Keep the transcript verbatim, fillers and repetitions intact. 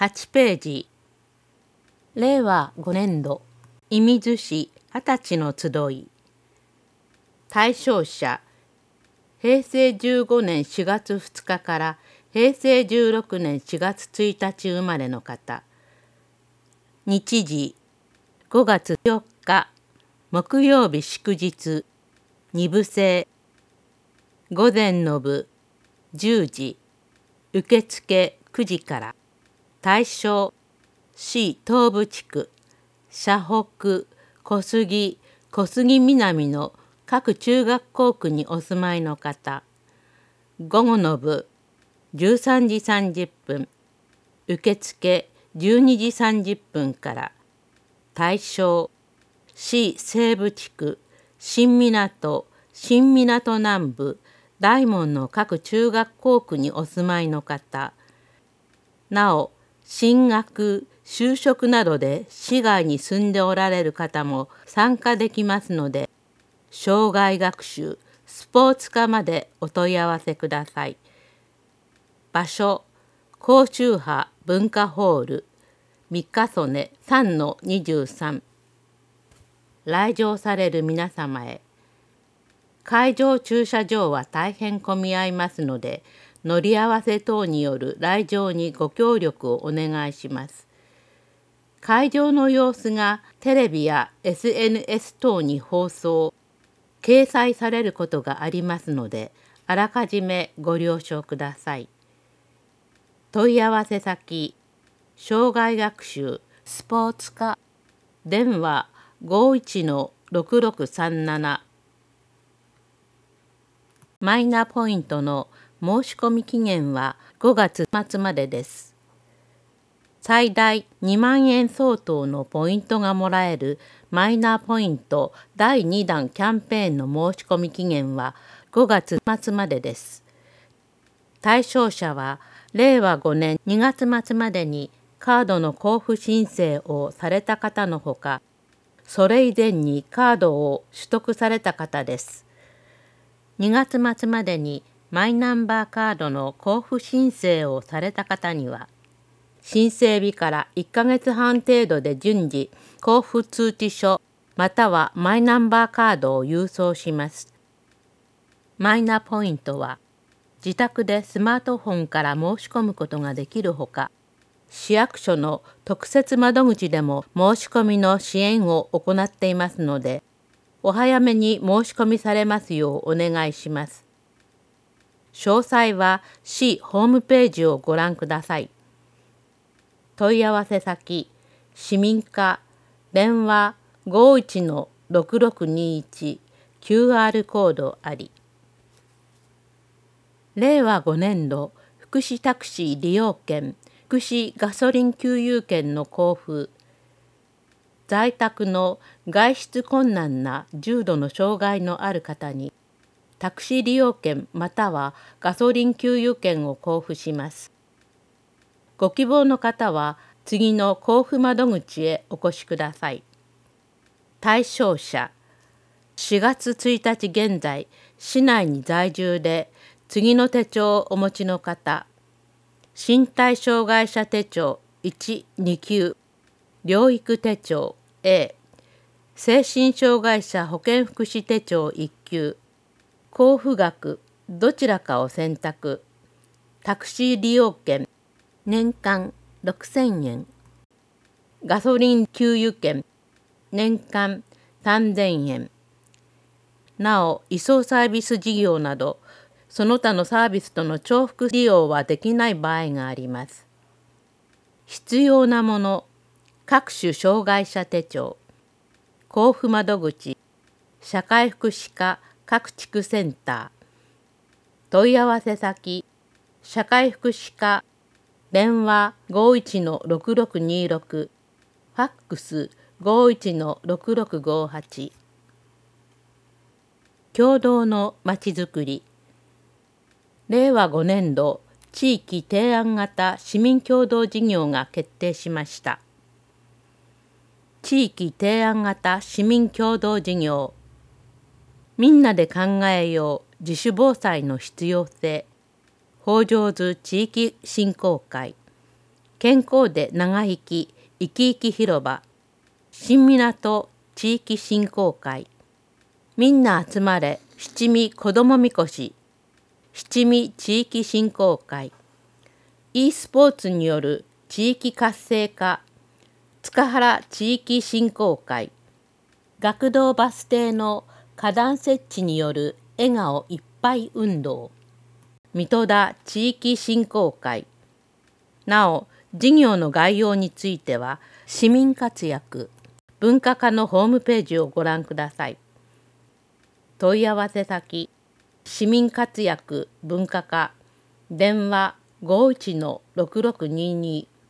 はちページ、れいわごねんど、射水市二十歳の集い。対象者、へいせいじゅうごねんしがつふつかからへいせいじゅうろくねんしがつついたち生まれの方。日時、ごがつよっか、木曜日祝日、二部制。午前の部、じゅうじ、受付くじから。対象、市東部地区、社北、小杉、小杉南の各中学校区にお住まいの方。午後の部、じゅうさんじさんじゅっぷん、受付じゅうにじさんじゅっぷんから。対象、市西部地区、新港、新港南部、大門の各中学校区にお住まいの方。なお、進学、就職などで市外に住んでおられる方も参加できますので、生涯学習、スポーツ科までお問い合わせください。場所、高周波文化ホール、三日曽根 さんのにじゅうさん。来場される皆様へ。会場駐車場は大変混み合いますので、乗り合わせ等による来場にご協力をお願いします。会場の様子がテレビや エスエヌエス 等に放送、掲載されることがありますので、あらかじめご了承ください。問い合わせ先、生涯学習スポーツ科、電話 ごいちのろくろくさんなな。マイナポイントの申し込み期限はごがつまつまでです。最大にまんえん相当のポイントがもらえるマイナポイントだいにだんキャンペーンの申し込み期限はごがつまつまでです。対象者はれいわごねんにがつまつまでにカードの交付申請をされた方のほか、それ以前にカードを取得された方です。にがつまつまでにマイナンバーカードの交付申請をされた方には、申請日からいっかげつはん程度で順次交付通知書またはマイナンバーカードを郵送します。マイナポイントは自宅でスマートフォンから申し込むことができるほか、市役所の特設窓口でも申し込みの支援を行っていますので、お早めに申し込みされますようお願いします。詳細は市ホームページをご覧ください。問い合わせ先、市民課、電話 ごいちのろくろくにいち、キューアール コードあり。れいわごねんど福祉タクシー利用券、福祉ガソリン給油券の交付。在宅の外出困難な重度の障害のある方に、タクシー利用券またはガソリン給油券を交付します。ご希望の方は次の交付窓口へお越しください。対象者、しがつついたち現在、市内に在住で次の手帳をお持ちの方、身体障害者手帳いち、にきゅう、療育手帳 A、精神障害者保健福祉手帳いっきゅう、交付額どちらかを選択。タクシー利用券年間ろくせんえん、ガソリン給油券年間さんぜんえん。なお、移送サービス事業などその他のサービスとの重複利用はできない場合があります。必要なもの、各種障害者手帳、交付窓口、社会福祉課各地区センター。問い合わせ先、社会福祉課、電話 ごいちのろくろくにろく、ファックス ごいちのろくろくごはち。共同のまちづくり。れいわごねんど地域提案型市民共同事業が決定しました。地域提案型市民共同事業。みんなで考えよう自主防災の必要性。北条津地域振興会。 健康で長生き生き生き広場、新港地域振興会、みんな集まれ七味子どもみこし、七味地域振興会、e スポーツによる地域活性化、塚原地域振興会、学童バス停の花壇設置による笑顔いっぱい運動、水戸田地域振興会。なお、事業の概要については、市民活躍文化課のホームページをご覧ください。問い合わせ先、市民活躍文化課、電話 ごーいちのろくろくにーにー